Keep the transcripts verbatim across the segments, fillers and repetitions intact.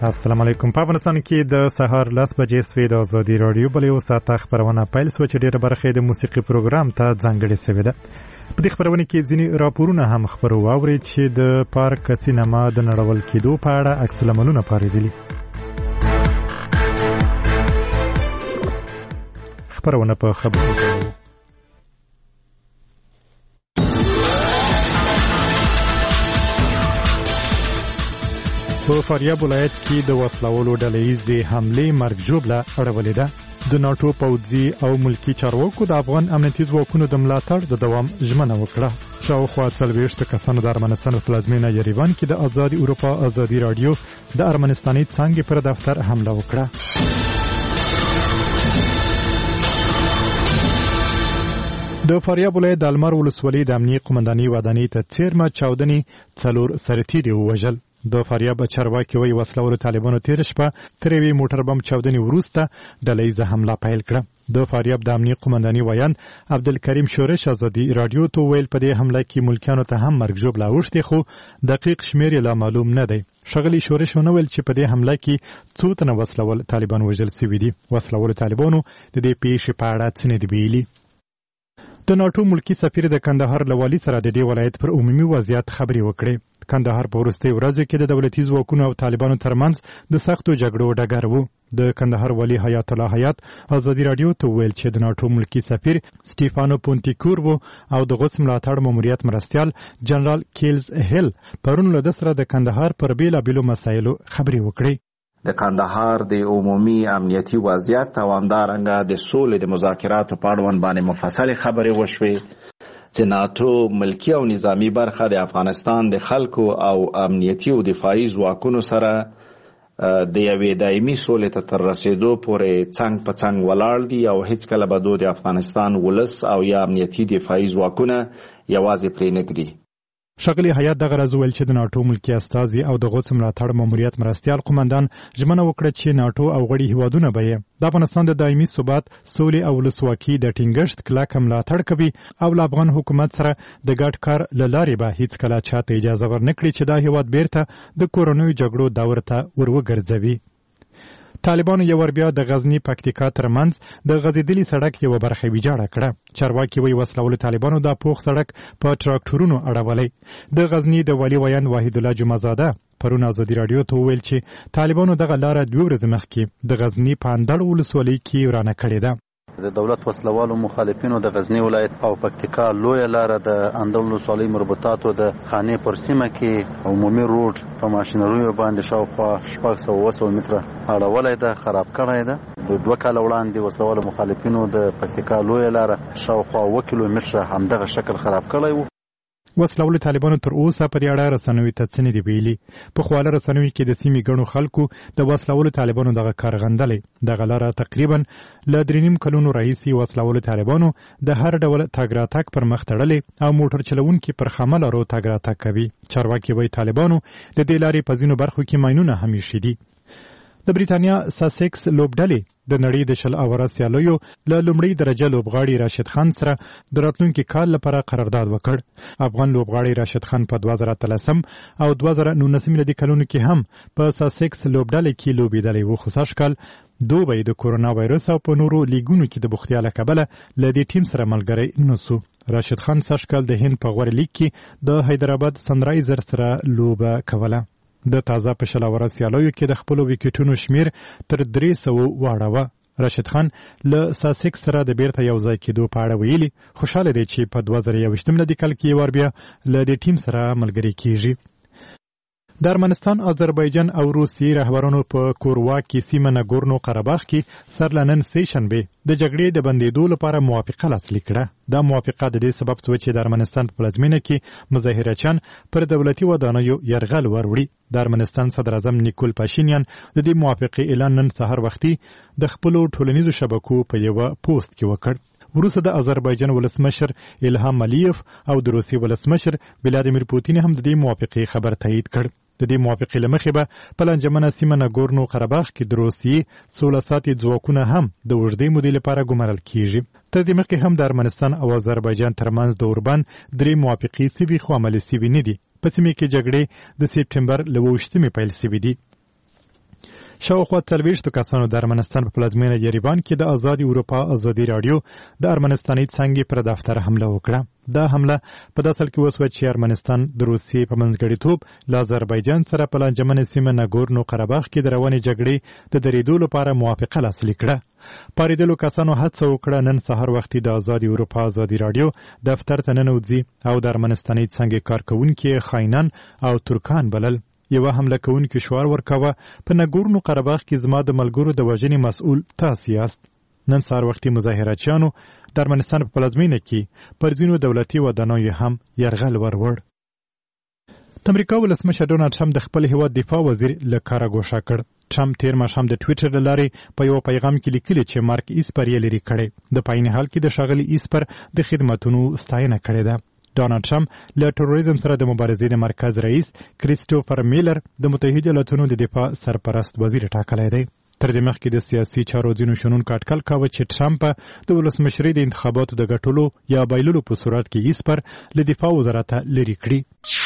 السلام علیکم. په افغانستان کې د سهار لس بجې سوې د ازادي راډیو بل یو ساعته خپرونه پیل سوه چې ډېره برخه د موسیقي پروګرام ته ځانګړې سوې ده. په دې خپرونه کې ځینې راپورونه هم خپرو واورئ چې د پارک سینما د نړول کېدو په اړه عکس العملونه پارېدلي. خپرونه په خبرو کوو. په فاریاب ولایت کې د وسلوالو ډله ییزې حملې مرګ ژوبله اړولې ده. د ناټو پوځي او ملکي چارواکو د افغان امنیتي ځواکونو د ملاتړ د دوام ژمنه وکړه. شاوخوا څلوېښت کسانو د ارمنستان په پلازمېنه یریوان کې د ازادي اروپا ازادي راډیو د ارمنستاني څانګې پر دفتر حمله وکړه. د فاریاب ولایت د المار ولسوالۍ د امنیې قومندانۍ ودانۍ ته څیرمه چاودنې څلور سرتیري ووژل. د فاریاب چارواکي وایي وسلوالو طالبانو تېره شپه تر یوې موټر بم چاودنې وروسته ډله ییزه حمله پیل کړه. د فاریاب د امنیې قومندانۍ ویاند عبدالکریم شورش ازادي راډیو ته وویل په دې حمله کې ملکیانو ته هم مرګ ژوبله اوښتې خو دقیق شمېر یې لا معلوم نه دی. ښاغلي شورش ونه ویل چې په دې حمله کې څو تنه وسلوال طالبان وژل سوي دي. وسلوالو طالبانو د دې پیښې په اړه څه نه دي ویلي. د ناټو ملکی سفیر د کندهار له والي سره د دې ولایت پر عمومي وضعیت خبرې وکړې. کندهار په وروستیو ورځو کې د دولتي ځواکونو او طالبانو ترمنځ د سختو جګړو ډګر و. د کندهار والي حیات الله حیات ازادي راډیو ته ویل چې د ناټو ملکی سفیر سټیفانو پونتیکور و او د غوڅ ملاتړ ماموریت مرستیال جنرال کیلز هیل پرون له د سره د کندهار پر بیلابیلو مسایلو خبرې وکړې. د کندهار د عمومي امنیتي وضعیت او همدارنګه د سولې د مذاکراتو په اړوند باندې مفصلې خبرې وشوې چې ناټو ملکی او نظامی برخه د افغانستان د خلکو او امنیتي او دفاعي ځواکونو سره د یوې دایمي سولې ته تر رسېدو پورې څنګ په څنګ ولاړ دي او هیڅکله به د افغانستان ولس او یا امنیتي دفاعي ځواکونه یوازې پرې نږدي. ښاغلي حیات دغه راز وویل چې د ناټو ملکي استازي او د غوڅ ملاتړ ماموریت مرستیال قومندان ژمنه وکړه چې ناټو او غړي هیوادونه به یې د افغانستان د دایمي ثبات سولې او ولسواکي د ټینګښت کلکه ملاتړ کوي او له افغان حکومت سره د ګډ کار له لارې به هیڅکله چاته اجازه ورنکړي چې دا هیواد بیرته د کورنیو جګړو دور ته ور وګرځوي. طالبانو یو ور بیا د غزنی پکتیکا ترمنځ د غځېدلي سړک یوه برخه ویجاړه کړه. چارواکي وایي وسلوالو طالبانو دا پوخ سړک په ټراکټورونو اړولی. د غزنی د والي ویاند وحید الله جمعزاده پرون ازادي راډیو ته وویل چې طالبانو دغه لاره دوه ورځې مخکې د غزنی په اندړ ولسوالۍ کې ورانه کړې ده. د دولت وسلوالو مخالفینو د غزنی ولایت او پکتیکا لویه لاره د اندړ ولسوالۍ مربوطاتو د خانې پر سیمه کې عمومي روډ په ماشینریو باندې شاوخوا شپږ سوه اوه سوه متره اړولی ده، خراب کړی ده. د دوه کاله وړاندې وسلوالو مخالفینو د پکتیکا لویه لاره شاوخوا اوه کیلومتره همدغه شکل خراب کړی و. وسلوالو طالبانو تر اوسه په دې اړه رسنیو ته څه نه دي ویلي. په خواله رسنیو کې د سیمې ګڼو خلکو د وسلوالو طالبانو دغه کار غندلی. دغه لاره تقریبا له درې نیم کلونو راهیسې وسلوالو طالبانو د هر ډول تګ راتګ پر مخ تړلې او موټر چلوونکي پر خامه لارو تګ راتګ کوي. چارواکي وایي طالبانو د دې لارې په ځینو برخو کې ماینونه هم ایښي دي. د بریتانیا ساسیکس لوبډلې د نړۍ د شل اوره سیالیو له لومړۍ درجه لوبغاړي راشد خان سره د راتلونکي کال لپاره قرارداد وکړ. افغان لوبغاړي راشد خان په دوه زره اتلسم او دوه زره نولسم میلادي کلونو کې هم په ساسیکس لوبډلې کې لوبېدلی و، خو سږ کال دوی د کورونا وایرس او په نورو لیګونو کې د بوختیا له کبله له دې ټیم سره ملګری نه سو. راشد خان سږ کال د هند په غوره لیګ کې د حیدرآباد سنرایزر سره لوبه کوله. د تازه په شل اوره سیالیو کې د خپلو ویکټونو شمیر تر درې سوه واړوه. راشد خان له ساسیکس سره د بیرته یو ځای کېدو په اړه ویلي خوشحاله دی چې په دوه زره یوویشتم میلادي کال کې ور بیا له دې ټیم سره ملګری کیږي. د ارمنستان، آذربایجان او روسیې رهبرانو په کورواکي سیمه نګورنو قرهباغ کې سر له نن سې شنبې د جګړې د بندېدو لپاره موافقه لاسلیک کړه. دا موافقه د دې سبب شوه چې د ارمنستان په پلازمینه کې مظاهرچیان پر دولتي ودانیو یرغل وروړي. د ارمنستان صدر اعظم نیکول پاشینیان د دې موافقې اعلان نن سهار وختي د خپلو ټولنیزو شبکو په یوه پوسټ کې وکړ. وروسته د آذربایجان ولسمشر الهام الیف او د روسیې ولسمشر ولادیمیر پوتین هم د دې موافقې خبر تایید کړ. د دې موافقې له مخې به په لانجمنه سیمه نګورنو قرهباغ کې د روسیې سوله ساتي ځواکونه هم د اوږدې مودې لپاره ګمارل کیږي. تر دې مخکې هم د ارمنستان او آذربایجان ترمنځ د اوربان درې موافقې سوي خو عملي سوي نه دي. په سیمه کې جګړې د سپټمبر له اووه ویشتمې پیل سوي دي. شاوخوا څلوېښتو کسانو د ارمنستان په پلازمینه یریوان کې د ازادي اروپا ازادي راډیو د ارمنستاني څانګې پر دفتر حمله وکړه. دا حمله په داسې حال کې وسوه چې ارمنستان د روسیې په منځګړیتوب له آذربایجان سره په لانجمنه سیمه ناګورنو قرهباغ کې د روانې جګړې د درېدو لپاره موافقه لاسلیک کړه. پارېدلو کسانو هڅه وکړه نن سهار وختي د ازادي اروپا ازادي راډیو دفتر ته ننوځي او د ارمنستاني څانګې کارکوونکي خاینان او ترکان بلل. یوه حمله کوونکي شعار ورکوه په ناګورنو قرهباغ کې زما د ملګرو د وژنې مسؤل تاسو یاست. نن سهار وختي مظاهراتچیانو د ارمنستان په پلازمینه کې پر ځینو دولتي ودانیو هم یرغل ورور. د امریکا ولسمشر ډونالډ ټرمپ د خپل هیواد دفاع وزیر له کاره ګوښه کړ. ټرمپ تیر ماښام د ټویټر له لارې په یو پیغام کې لیکلي چې مارک ایسپر یې لرې کړی. د په عین حال کې د ښاغلي ایسپر د خدمتونو ستاینه کړې ده. ډونالډ ټرمپ له تروریزم سره د مبارزې د مرکز رئیس کریسټوفر میلر د متحده ایالاتونو د دفاع سرپرست وزیر ټاکلی دی. تر دې مخکې د سیاسي چارو ځینو شنونکو اټکل کاوه چې ټرمپ د ولسمشرۍ د انتخاباتو د ګټلو یا بایللو په صورت کې ایسپر له دفاع وزارته لرې کړي.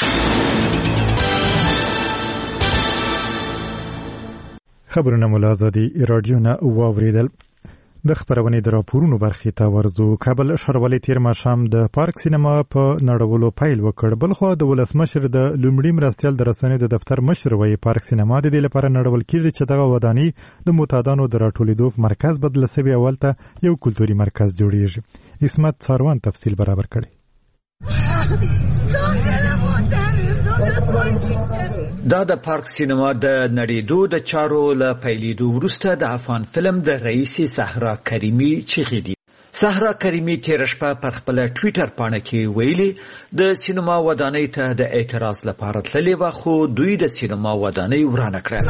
خبرونه مو له ازادي راډیو نه واورېدل. د خبرونې د راپورونو برخې ته ورځو. کابل ښاروالۍ تیر ماښام د پارک سینما په نړولو پیل وکړ. بلخوا د ولسمشر د لومړي مرستیال د رسنیو د دفتر مشر وایي پارک سینما د دې لپاره نړول کېږي چې دغه ودانۍ د معتادانو د راټولېدو په مرکز بدله سوې او هلته یو کلتوري مرکز جوړېږي. عصمت څاروان تفصیل برابر کړی. دا د پارک سینما د نړیدو د چارو له پیلېدو وروسته د افغان فلم د رئیس صحرا کریمي چیغې دي. صحرا کریمي تېره شپه پر خپله ټویټر پاڼه کې ویلي د سینما ودانۍ ته د اعتراض لپاره تللې وه خو دوی د سینما ودانۍ ورانه کړه.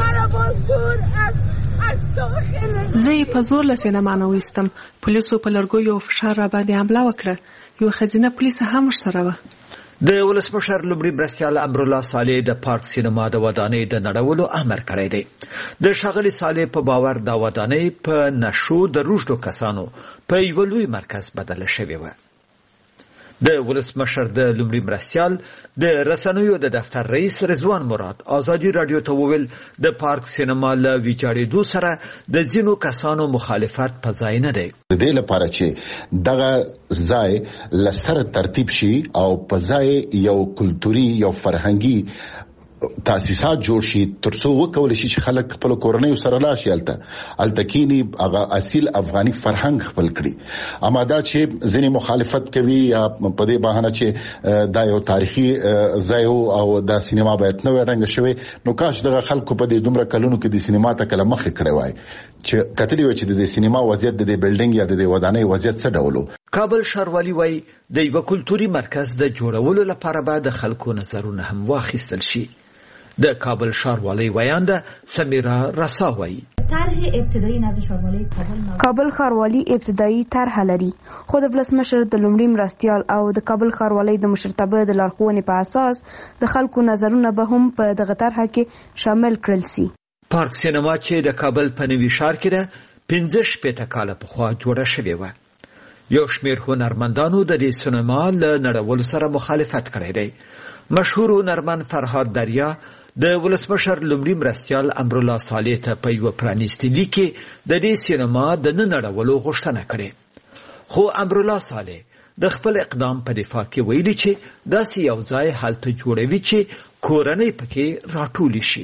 زه یې په زور له سینما نه ویستم. پولیسو په لرګیو فشار راباندې حمله وکړه. یو ښځینه پولیس هم ورسره وه. د ولسمشر لومړي مرستیال امرالله صالح د پارک سینما د ودانۍ د نړولو امر کړی دی. د ښاغلي صالح په باور دا ودانۍ په نشو د روږدو کسانو په یوه لوی مرکز بدله شوې وه. د ولسمشر د لومړي مرستیال د رسنیو د دفتر رئیس رضوان مراد ازادي راډیو ته وویل د پارک سینما له ویجاړېدو سره د ځینو کسانو مخالفت په ځای نه دی. د دې لپاره چې دغه ځای له سره ترتیب شي او په ځای یو کلتوري یو فرهنګي تاسیسات جوړ شي ترڅو وکول شي چې خلک خپل کورنۍ سره لاشي الته التکینی هغه اصیل افغاني فرهنګ خپل کړي. اما دا چې ځینې مخالفت کوي یا په دې بهانه چې دا یو تاریخي ځای او د سینما باید نو رنګ شوی نو کاش دغه خلکو په دې دومره کلونو کې د سینما ته کله مخ کړی وای چې کتلی و چې د سینما وضعیت د بلډینګ یا د ودانۍ وضعیت څه ډول. کابل ښاروالي وایي د یو کلتوري مرکز د جوړولو لپاره به د خلکو نظرونه هم واخیستل شي. د کابل ښاروالۍ ویانده سمیرا رسا وایي طرح ابتدایی نزد ښاروالۍ کابل کابل ښاروالي ابتدایی طرح لري خو د ولسمشر د لومړي مرستیال او د کابل ښاروالۍ د مشرتابه د لارښوونې په اساس د خلکو نظرونه به هم په دغه طرحه کې شامل کړل سي. پارک سینما چې د کابل په نوي ښار کې ده پنځه شپېته کاله پخوا جوړه شوې وه. یو شمېر هنرمندانو د دې سینما له نړولو سره مخالفت کړی دی. مشهور هنرمند فرهاد دریا د ولسمشر لومړي مرستیال امرالله صالح ته په یوه پرانیستي لیک کې د دې سینما د نه نړولو غوښتنه کړې خو امرالله صالح د خپل اقدام په دفاع کې ویلي چې داسې یو ځای هلته جوړوي چې کورنۍ پکې راټولې شي.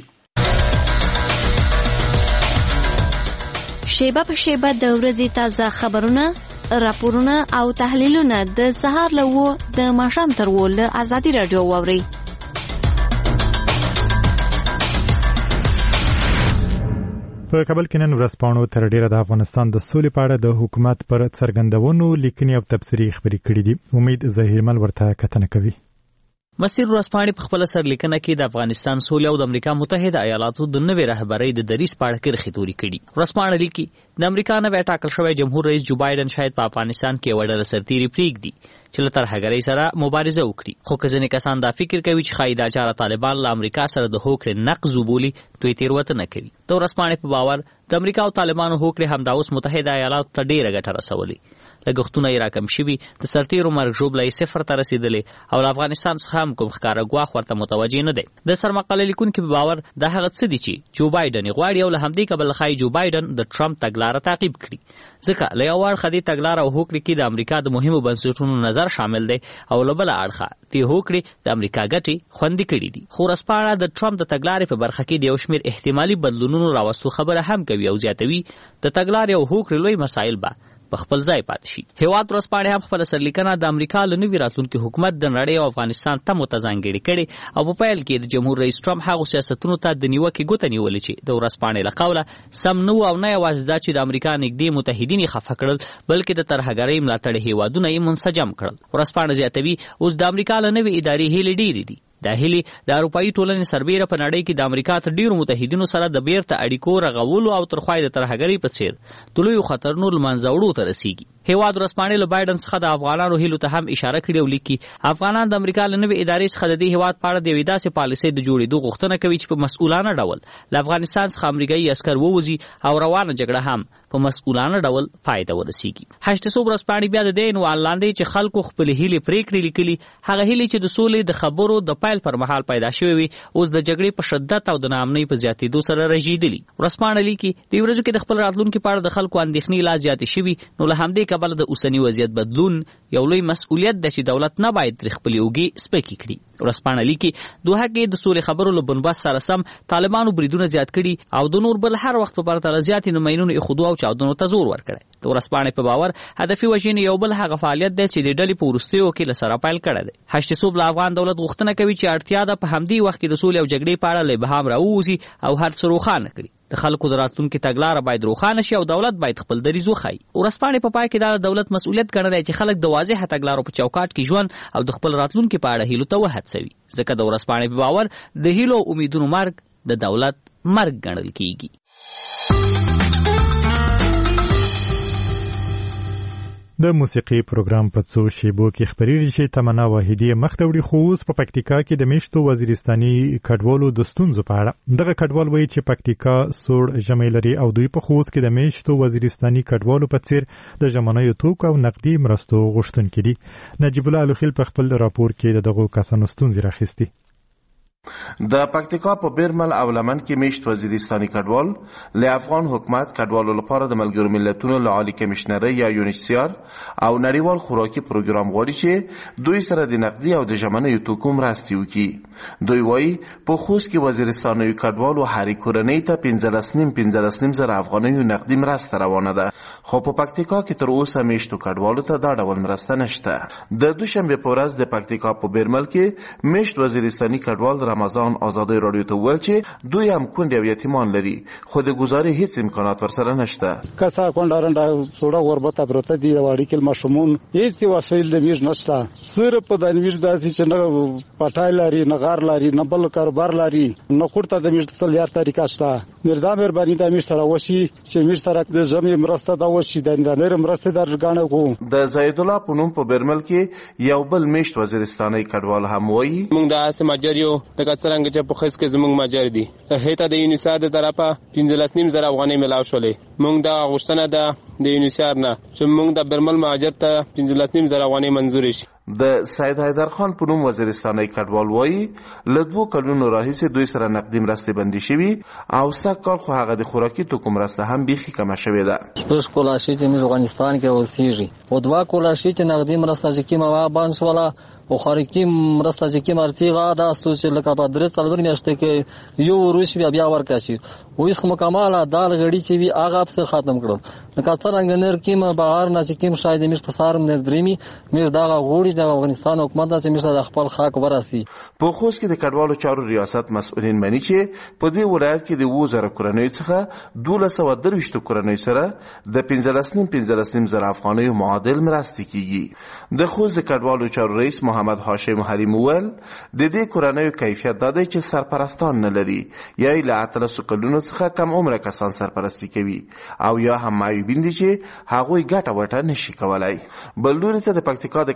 شیبه په شیبه د ورځې تازه خبرونه راپورونه او تحلیلونه د سهار له اوه د ماښام تر اوه له ازادي راډیو واورئ. په کابل کې نن ورځپاڼو تر ډیره د افغانستان د سولې په اړه د حکومت پر څرګندونو لیکنې او تبصرې خبرې کړې دي. امید ظهیرمل ورته کتنه کوي. مسیر ورځپاڼې په خپل سرلیکنه کې د افغانستان سولې او د امریکا متحده ایالاتو د نوې رهبرۍ د دریځ په اړه کرښې تورې کړي. ورځپاڼه لیکي د امریکا نوی ټاکل شوی جمهور رئیس جو بایدن شاید په افغانستان کې یوه ډله سرتیري پرېږدي چې له ترهګرۍ سره مبارزه وکړي خو که ځینې کسان دا فکر کوي چې ښایي دا چاره طالبان له امریکا سره د هوکړې نقض وبولي دوی تېروتنه کوي. د ورځپاڼې په باور د امریکا او طالبانو هوکړې همدا اوس متحده ایالاتو ته ډېره ګټه رسولې. لګښتونه یې راکم شوي، د سرتیرو مرګ ژوبله یې صفر ته رسېدلې او له افغانستان څخه هم کوم ښکاره ګواښ ورته متوجه نه دی. د سرمقاله لیکونکي په باور دا هغه څه دي چې جو بایډن یې غواړي او له همدې کبله ښایي جو بایډن د ټرمپ تګلاره تعقیب کړي، ځکه له یو اړخه دې تګلاره او هوکړې کې د امریکا د مهمو بنسټونو نظر شامل دی او له بله اړخه دې هوکړې د امریکا ګټې خوندي کړي دي. خو ورځپاڼه د ټرمپ د تګلارې په برخه کې د یو شمېر احتمالي بدلونونو راوستو خبره هم کوي او زیاتوي د تګلارې او هوکړې لوی مسایل به په خپل ځای پاتې شي. هیواد ورځپاڼې هم خپله سرلیکنه د امریکا له نوي راتلونکي حکومت د نړۍ او افغانستان تمو ته ځانګړې کړې او په پیل کې د جمهور رئیس ټرمپ هغو سیاستونو ته د نیوکې ګوته نیولې چې د ورځپاڼې له قوله سم نه وو او نه یوازې دا چې د امریکا نږدې متحدین یې خفه کړل بلکې د ترهګرۍ ملاتړي هیوادونه یې منسجم کړل. ورځپاڼه زیاتوي اوس د امریکا له نوې ادارې هیلې ډېرې دي. دا هیلې د اروپایي ټولنې سربیره په نړۍ کې د امریکا تر ډیرو متحدینو سره د بیرته اړیکو رغولو او تر خوا د ترهګرۍ په څیر د لویو خطرونو له منځه وړو ته رسیږي. هیواد ورځپاڼې له بایډن څخه د افغانانو هیلو ته هم اشاره کړې او لیکي افغانان د امریکا له نوې ادارې څخه د دې هیواد په اړه د یوې داسې پالیسۍ د جوړېدو غوښتنه کوي چې په مسؤلانه ډول له افغانستان څخه امریکایي عسکر ووځي او روانه جګړه هم په مسؤلانه ډول پایته ورسیږي. هشت صوب ورځپاڼې بیا د دې عنوان لاندې چې خلکو خپلې هیلې پرېکړې لیکلي، هغه هیلې چې د سولې د خبرو د پیل پر مهال پیدا شوې وي اوس د جګړې په شدت او د ناامنۍ په زیاتېدو سره رژېدلي. ورځپاڼه لیکي د ورځو کې د خپل راتلونکي په اړه د خلکو اندېښنې لا زیاتې شوي، نو له همدې کبله د اوسني وضعیت بدلون یو لوی مسؤلیت ده چې دولت نه باید ترې خپلې اوږې سپکې کړي. ورځپاڼه لیکي دوحه کې د سولې خبرو له بنبست سره سم طالبانو بریدونه زیات کړي او د نور بل هر وخت په پرتله زیاتې نماینونو ایښودو او چاودنو ته زور ورکړی. د ورځپاڼې په باور هدفي وژنې یو بل هغه فعالیت دی چې د ډلې په وروستیو کې له سره پیل کړی دی. هشت صوب له افغان دولت غوښتنه کوي چې اړتیا ده په همدې وخت کې د سولې او جګړې په اړه له ابهام راووځي او هر څه روښانه کړي. د خلکو د راتلونکي تګلاره باید روښانه شي او دولت باید خپل دریځ وښایي. ورځپاڼې په پای کې دا د دولت مسؤلیت ګڼلی چې خلک د واضحه تګلارو په چوکاټ کې ژوند او د خپل راتلونکي په اړه هیلو ته وهڅوي، ځکه د ورځپاڼې په باور د هیلو او امیدونو مرګ د دولت مرګ ګڼل کیږي. د موسیقي پروګرام په څو شیبو کې خبرېږي چې تمنا واحدي مخ ته وړي، خو اوس په پکتیکا کې د میشتو وزیرستاني کډوالو د ستونزو په اړه دغه کډوال وایي چې پکتیکا سوړ ژمی لري او دوی په خوست کې د میشتو وزیرستاني کډوالو په څیر د ژمنیو توکو او نقدي مرستو غوښتونکي دي. نجیب الله الوخیل په خپل راپور کې د دغو کسانو ستونزې راخیستي. د پکتیکا په بیرمل او لمن کې میشت وزیرستاني کډوال له افغان حکومت کډوالو لپاره د ملګرو ملتونو له عالی کمشنرۍ یا یونیسیار او نړیوال خوراکي پروګرام غواړي چې دوی سره د نقدي او د ژمنیو توکو مرستې وکړي. دوی وایي په خوست کې وزیرستاني کډوالو هرې کورنۍ ته پنځلس نیم پنځلس نیم زره افغانیو نقدي مرسته روانه ده، خو په پکتیکا کې تر اوسه میشتو کډوالو ته دا ډول مرسته نشته. د دوشنبه په ورځ د پکتیکا په بیرمل کې میشت وزیرستاني کډوال رمضان آزادی رادیو ته ویل چې دوی هم کونډې او یتیمان لري، خو د ګزارې هیڅ امکانات ورسره نشته. کسا کونډارنده سوړه غربته پروته دي او اړیکې ماشومون هیڅ وسایل د میژ نشته، صرف د میژ داسې چې نه پټای لري نه غار لري نه بل کاروبار لري نه خورته د میژ څل یار طریقه شته. مردا مهرباني د میژ سره وشي چې میژ سره د ژمي مرسته دا وشي د نړۍ مرسته درګانه کو. د زید الله په نوم په بیرمل کې یو بل میشت وزیرستاني کډوال هم وایي موږ د اسه ماجریو د کڅرنګ چې په خس کې زموږ ماجر دي هیته د یونیسار د طرفه پنځلس نیم زره افغانۍ ملاو شولې. موږ دا غوښتنه ده د یونیسار نه چې موږ د برمل مهاجر ته پنځلس نیم زره افغانۍ منظور شي. د سید حیدر خان په نوم وزیرستاني کډوال وایي له دوه کلونو راهیسې دوی سره نقدي مرستې بندي شوي او سږ کال خو هغه د خوراکي توکو مرسته هم بیخي کمه شوې ده. شپږ کولاشي چې موږ افغانستان کې اوسېږي او دوه کولاشي چې نقدي مرسته چې کیمه بانس ولا او خارجي مرسته چې کیمه ارتیغه دا سوچ لکه په درې څلور میاشتې کې یو روش بیا بیا ورکاشي او هیڅ مکمله دال غړي چې وی هغه په ختم کړو. نو څنګه نر کیمه بهار نه چې کیم شاید مش په سارم نه درېمي مې دا غوړي د افغانستان حکومت چې مش د خپل خاک وراسي. په خوست کې د کډوالو چارو ریاست مسؤلین مني چې په دې ولایت کې د وزره کورنۍ څخه دوه سوه درویشت کورنۍ سره د پنځلس نیم پنځلس نیم زره افغانۍ معادل مرستې کیږي. د خوست د کډوالو چارو رئیس محمد هاشم حریم ول د دې کورنۍ کیفیت دا دی چې سرپرستان نه لري یا له اتلس کلونو څخه کم عمره کسان سرپرستی کوي او یا هم معیوبین دي چې هغوی ګټه وټه نشي کولای. بل لوري ته د پکتیکا د کډوالو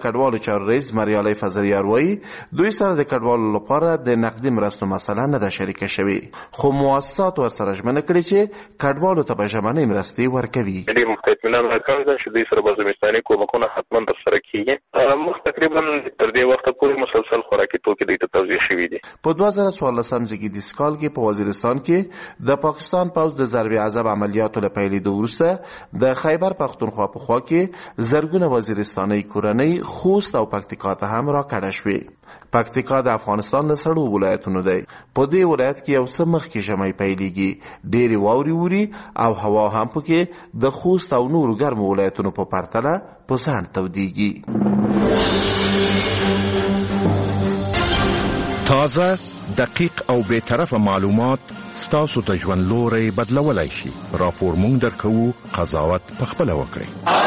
چارو رئیس مریالۍ فضلیار وایي دوی سره د کډوالو لپاره د نقدي مرستو مسله نه ده شریکه شوې، خو مؤسسات ورسره ژمنه کړې چې کډوالو ته به ژمنۍ مرستې ورکوي. ډېر موږ ته اطمینان راکړی ده چې دوی سره به زمستاني کومکونه حتما ترسره کېږي. موږ تقریبا تر دې وخته پورې مسلسل خوراکي توکي دوی ته توزیع شوي دي. په دوه زره څوارلسم زېږدیز کال کې په وزیرستان کې د پاکستان پوځ د ضرب عذاب عملیاتو له پیلېدو وروسته د خیبر پښتونخوا په خوا کې زرګونه وزیرستاني کورنۍ خوست او پکتیکا ته هم راکډه شوې. پکتیکا د افغانستان له سړو ولایتونو دی. په دې ولایت کې یو څه مخکې ژمی پیلېږي، ډېرې واورې اوري او هوا هم پکې د خوست او نورو ګرمو ولایتونو په پرتله په ځان تودېږي. تازه، دقیق او بے طرفه معلومات ستاسو ته ژوند لوري بدلولای شي. راپور مونږ درکوو، قضاوت پخپله وکړئ.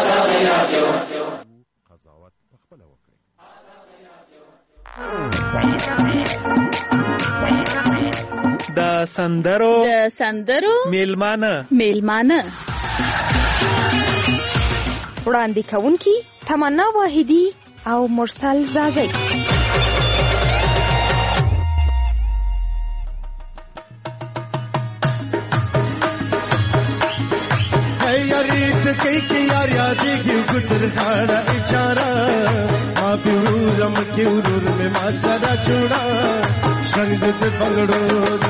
د سندرو د سندرو میلمانه میلمانه وړاندې کوونکي تمنا واحدی او مرسل زازی. یاری ټکی کې یار یادېږي ګټر خاړه اچارا ما پیورم کې ورور مې ما سره جوړا څنګه دې بغړو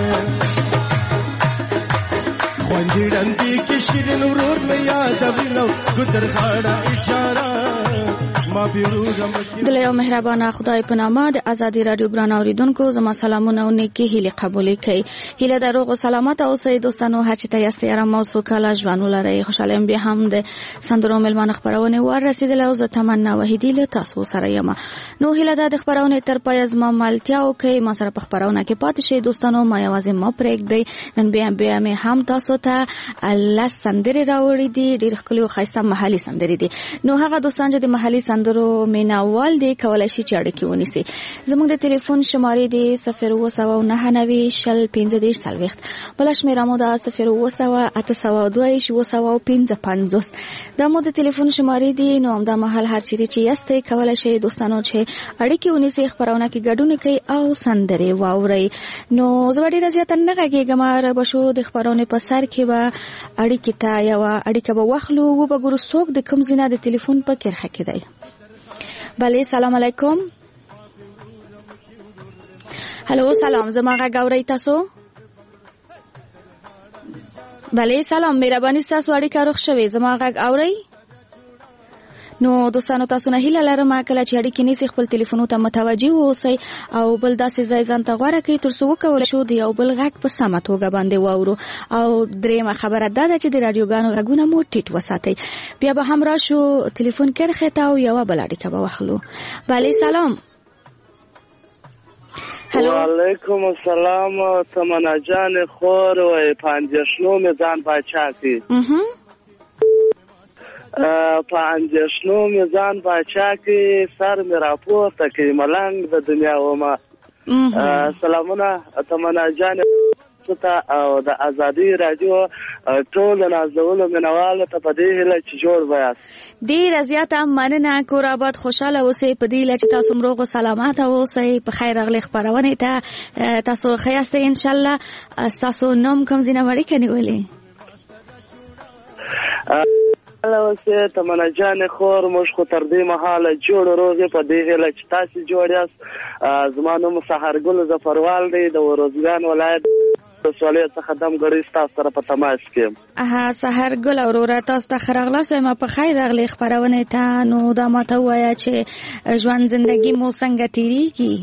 خوندې ډندې کې شیرین ورور مې یادوي نو ګټر خاړه اچارا ما پیورم. د یو مهربانه خدای په نامه د ازادي رادیو ګران اوریدونکو زما سلامونه او نیکی هیله قبول کړئ. هیله د روغ او سلامت اوسئ دوستانو، هر چې تاسو یې آرام او سوکاله ژوند ولرئ. خوشاله یم بیا هم د سندرو میلمانه خبرونه ورسېدله او زه تمنا وحیدی له تاسو سره یم. نو هیله د خبرونه تر پای زما ملتیا او کوي ما سره په خبرونه کې پاتې شئ دوستانو. ما یوازې ما پرېږدئ. نن بیا بیا مې هم تاسو ته الله سندرې راوړي دي، ډېر ښکلي او ښایسته محلي سندرې دي. نو هغه دوستان چې د محلي سندرو میناوال دي کولای شي چې اړیکې ونیسي. زموږ د ټلیفون شمارې دي صفر اووه سوه نهه نوي شل پنځه دېرش څلوېښت، بله شمېره مو ده صفر اووه سوه اته سوه دوه ویشت اووه سوه پنځه پنځوس. دا مو د ټلیفون شمارې دي. نو همدا مهال هر چیرې چې یاستئ کولای شئ دوستانو چې اړیکې ونیسئ، خپرونه کې ګډون کوي او سندرې واورئ. نو زه به ډېره زیاته نه غږېږم، را به شو د خپرونې په سر کې به اړیکې ته یوه اړیکه به واخلو، وبه ګورو څوک د کوم ځای نه د ټلیفون په کرښه کې دی. بله سلام علیکم. هلو سلام، زما غږ اورئ تاسو؟ بله سلام، مهرباني ستاسو اړیکه روغ شوې، زما غږ اورئ؟ نو دوستانو تاسو نه هیله لرم کله چې اړیکې نیسئ خپل ټلیفونو ته متوجه واوسئ او بل داسې ځای ځان ته غوره کړئ تر څو وکولی شو د یو بل غږ په سمه توګه باندې واورو. او درېیمه خبره دا ده چې د راډیوګانو غږونه مو ټیټ وساتئ. بیا به هم راشو ټلیفون کرښې ته او یوه بله اړیکه به واخلو. بله سلام. وعلیکم السلام. تمنا جان خور و پنجشنو مې ځان باچا کړي په اندېښنو مې ځان باچا کې سر مې راپورته کړي ملنګ د دنیا ومه. سلامونه تمنا جان ته او د ازادي رادیو ټول نازولو مینوالو ته په دې هیله چې جوړ بیاست. ډېره زیاته مننه. کور آباد خوشحاله اوسئ. په دې هیله چې تاسو روغ او سلامت اوسئ. په خیر راغلئ خپرونې ته. تاسو ښه یاستئ انشاءالله. ستاسو نوم کوم ځای نه اړیکه نیولې؟ اوسه تمنا جان خور موږ خو تر دې مهاله جوړ روغې په دې هیله چې تاسو جوړ یاست. زما نوم سحرګل ظفروال دی، د وروزګان ولایت ولسوالۍ څخه دمګړۍ ستاسو سره په تماس کې یم. اها سحرګل وروره، تاسو ته ښه راغلاست. ما په خیر راغلئ خپرونې ته. نو دا ماته ووایه چې ژوند زندګي مو څنګه تېرېږي؟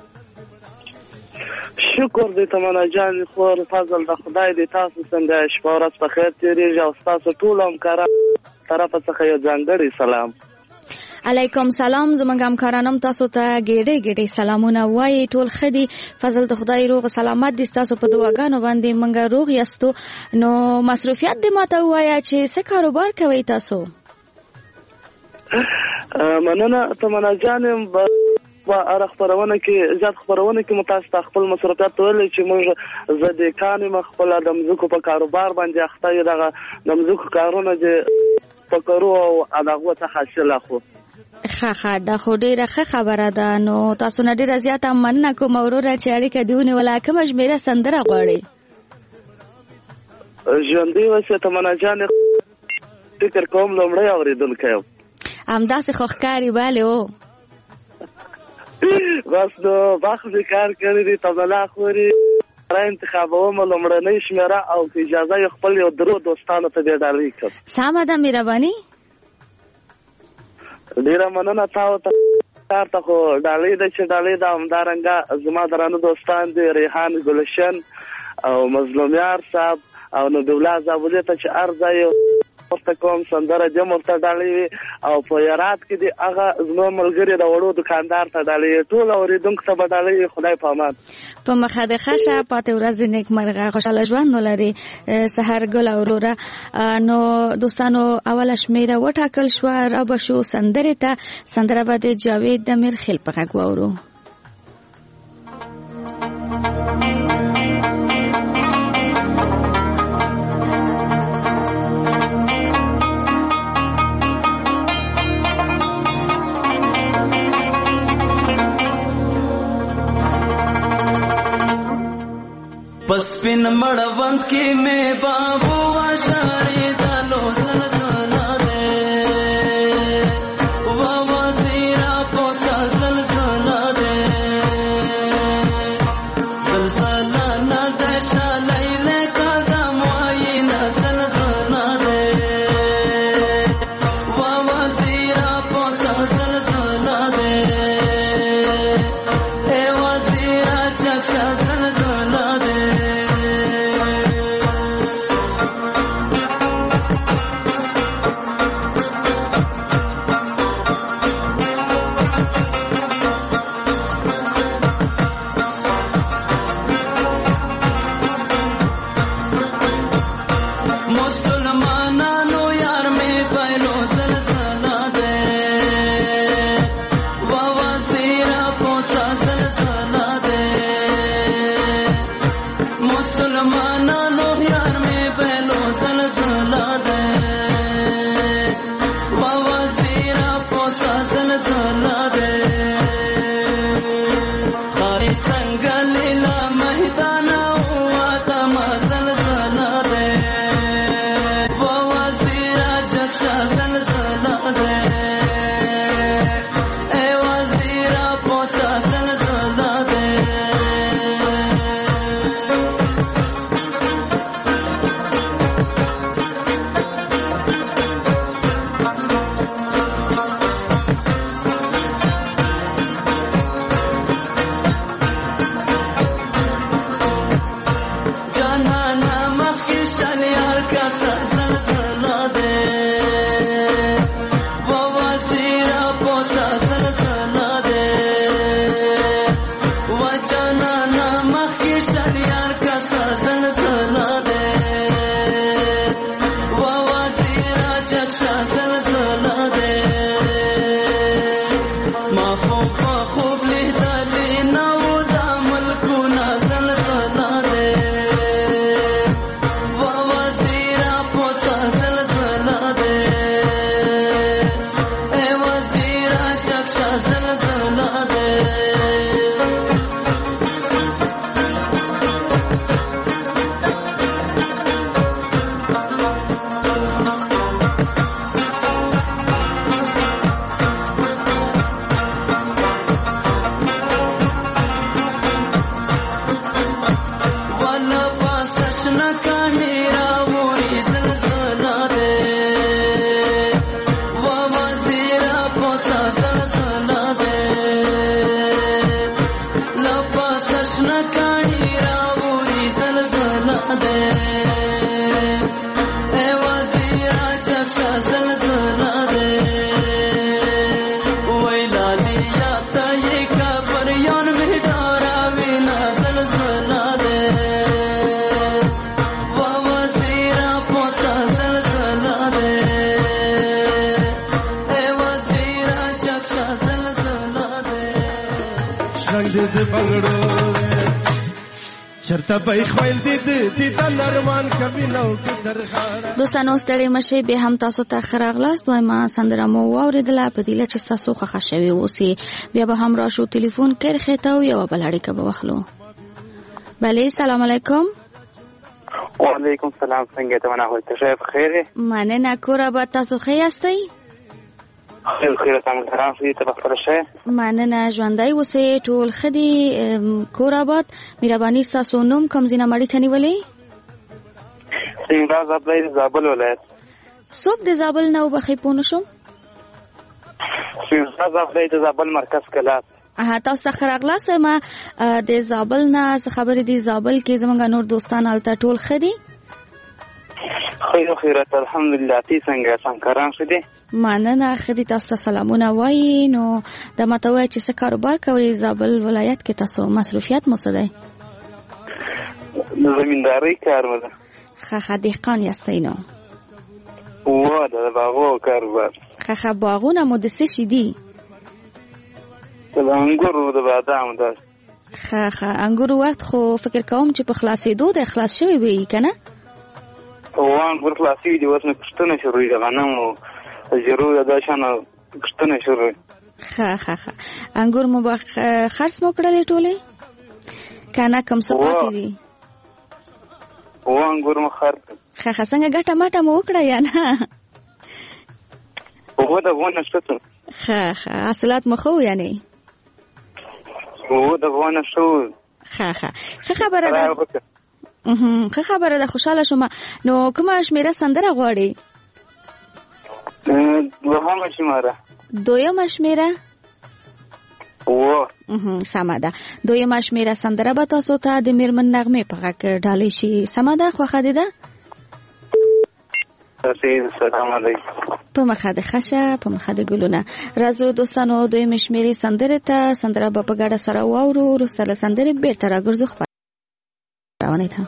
شکر دې تمنا جان خور، فضل د خدای دې. تاسو څنګه شپه ورځ په خیر تېرېږي او ستاسو ټول همکاران طرفه څخه یو ځانګړی سلام. علیکم سلام. زموږ همکارانم تاسو ته ګېډې ګېډې سلامونه وایي. ټول ښه دي، فضل د خدای روغ سلامت دي. ستاسو په دعاګانو باندې موږ روغ یاستو. نو مصروفیت دې ماته ووایه چې څه کاروبار کوئ تاسو؟ مننه تمنا جان. په هر خپرونه کې زیات خپرونه کې متاسفه خپل مصروفیت ویل چې موږ زه د کانې مخ خپل د مزکو په کاروبار باندې اخته یم. دغه د مزکو کارونه د فکرو او هغه څه حاصله خو ښه ښه دا خو ډېره ښه خبره ده. نو تاسو نه ډېره زیاته مننه کوم وروره چې اړیکه دې ونیوله. کومه شمېره سندره غواړئ؟ ژوندۍ اوسې تمنا جانې فکر کوم لومړی اورېدونکی یم. همداسې خو ښکاري بلې و. بس نو بخت دې کار کړی دی تمنا خوري را انتخابوم لومړنۍ شمېره او که اجازه یې خپل یو درو دوستانو ته دې ډالۍ کړم. سمه ده مهرباني. ډېره مننه تاو ته کار ته خو ډالۍ ده چې ډالۍ ده همدارنګه زما درانه دوستان دي ریحان ګلشن او مظلومیار صاحب او نبیالله زابلي ته چې هر ځای ورته کوم سندره دې ورته ډالۍ وي او په یارات کې دې هغه زما ملګري د وړو دکاندار ته ډالۍ وي ټول اورېدونکو ته به ډالۍ وي. خدای په امان. په مخه د ښه شه پاتې ورځې نیکمرغه خوشحاله ژوند ولري سحرګل وروره. نو دوستانو اوله شمېره وټاکل شوه را به شو سندرې ته. سندره به د جاوید د میرخیل په غږ واورو. پسپین مړوند کې مې بابو اشارې دالو زلزلہ دے و وزیرا پوتا زلزلہ دے زلزلہ نہ دشا لیلے قدم وائی نہ زلزلہ دے و وزیرا پوتا زلزلہ دے اے وزیرا چکشا زلزلہ دے چرته به خویل دید دید نرمان کوي نو کتر خاړه. دوستانو ستړي مشي به هم تاسو ته خراغلاس دویمه سندره مو واوریدله په دې چې تاسو خوښ شوي اوسئ بیا به هم راشو ټلیفون کې خېته او یو بل اړیکه به واخلو. بله سلام علیکم. وعلیکم السلام. څنګه ته منه ولته شای بخیر؟ مننه کور به تاسو ښه یاستئ؟ خیر خیر تاسو سلام سي ته بخیر شه. مننه ژوندۍ اوسئ ټول ښه دي کور آباد. مهرباني ستاسو نوم کوم ځای نه مړی ته نیولې؟ سیمراز عبدالله د زابل ولایت. څوک د زابل نه وبخښئ پوه نه شوم؟ سیمراز عبدالله د زابل مرکز کلاس. اها تاسو ته راغلاست ما د زابل نه خبرې دي. زابل کې زمونږ نور دوستان هلته ټول ښه دي؟ خیر خیرت الحمدلله. تی څنګه څنګه ښه دي؟ مننه ښه دي. تاسو ته سلامونه وایي. نو دا ماته وایي چې څه کاروبار کوئ زابل ولایت کې؟ تاسو مصروفیت مو څه دی؟ د زمیندارۍ کار مو ده. ښه ښه دهقان یاستئ نو؟ وا د باغو کاروبار. ښه ښه باغونه مو د څه شي دي؟ د انګورو د بادام ده. ښه ښه انګورو وخت خو فکر کوم چې په خلاصېدو د خلاص شوی وي که نه؟ او انګور خلاصېږي دي اوس نه کښتونه شروع د غنمو زیرو دا شانه کښتونه شروع. ښه ښه ښه انګور مو به خرڅ مو کړلې ټولې که نه کم څه پاتې دي؟ او انګور مو خرڅ. ښه ښه څنګه ګټه مټه مو وکړه یا نه؟ اوبه د غونه شته. ښه ښه حاصلات مو ښه و یعنې؟ او د غونه شو. ښه ښه ښه خبره ده. ښه خبره ده خوشحاله شوم. نو کومه شمېره سندره غواړې؟ دوهمه شمېره. دویمه شمېره؟ او سمه ده. دویمه شمېره سندره به تاسو ته د میرمن نغمې په غږ ډالۍ شي. سمه ده خوښه دې ده؟ السلام علیکم. په مخه د خشه په مخه د ګلونه. راځو دوستانو دویمه شمېرې سندره ته سندره به په ګډه سره واورو. وروسته له سندرې بېرته راګرځو خپرونې ته.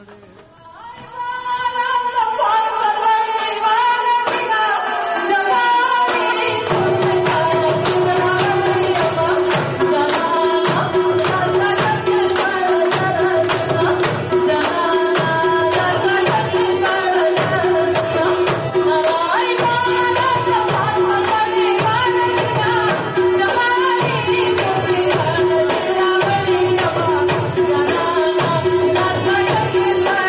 Bye.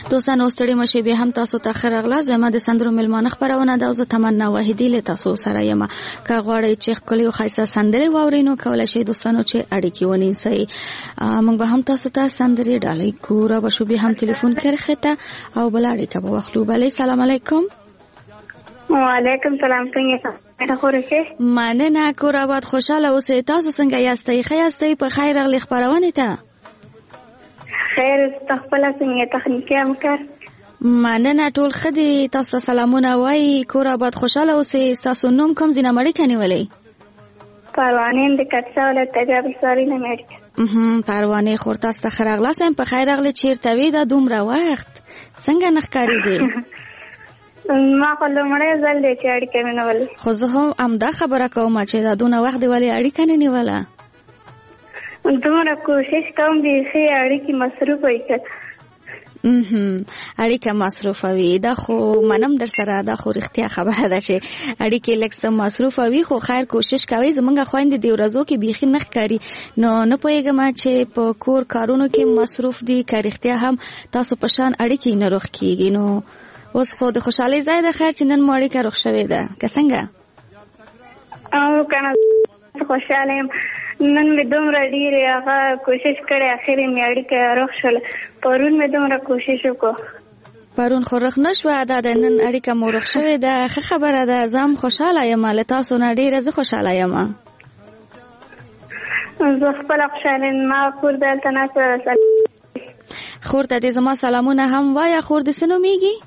دوستانو ستړي مشي به هم تاسو ته خیر اغلاس زما د سندرو ملمانه خبرونه دا زه تمنا واحدی له تاسو سره یم که غواړئ چې خپل یو خاصه سندري واورینو کولای شئ دوستانو چې اړیکې ونیسئ موږ به هم تاسو ته سندري ډالۍ کوو به شو به هم ټلیفون کړخته او بل اړیکه به واخلو بلې سلام علیکم وعلیکم سلام څنګه تاسو مننه کور آباد خوشاله اوسئ تاسو څنګه یاستئ ښه یاستئ په خیر اغلی خبرونه ته خیر تخپل څنګه تخنیکی امکار مننه ټول خدي تاسو سلامونه وای کور آباد خوشاله اوسئ تاسو نوم کوم ځینه مړی کني ولې پروانه د کټسا ولایت تجارب ساري نه مړ اه پروانه خور تاسو ته خیر اغلاسم په خیر اغلی چیرته وی دا دومره وخت څنګه نخکاری دی ما خو لمړی ځل دی چې اړیکه مې نه ولې خو زه هم همدا خبره کوم چې دا دونه وخت دی ولې اړیکه نه نیوله دومره کوشش کوم بیخي اړیکې مصروف وي اه اړیکه مصروف وي دا خو منم در سره دا خو رښتیا خبره ده چې اړیکې لږ څه مصروف وي خو خیر کوشش کوي زمونږ خويندې دی ورځو کې بیخي نه ښکاري نو نه پوهېږم چې په کور کارونو کې مصروف دي که رښتیا هم تاسو په شان اړیکې نه روغ کېږي نو اوس خو د خوشحالۍ ځای ده خیر چې نن مو اړیکه روغ شوې ده که څنګه او کنه خوشحاله یم نن مې دومره ډېرې هغه کوشش کړی اخر مې اړیکه روغ شوله پرون مې دومره کوشش وکړو پرون خو روغ نه شوه دا د نن اړیکه مو روغ شوې ده ښه خبره ده زه هم خوشحاله یم له تاسو نه ډېره زه خوشحاله یم زه خپله خوشحاله یم ما کور دلته ناسته خور ته دې زما سلامونه هم وایه خور دې څه نومېږي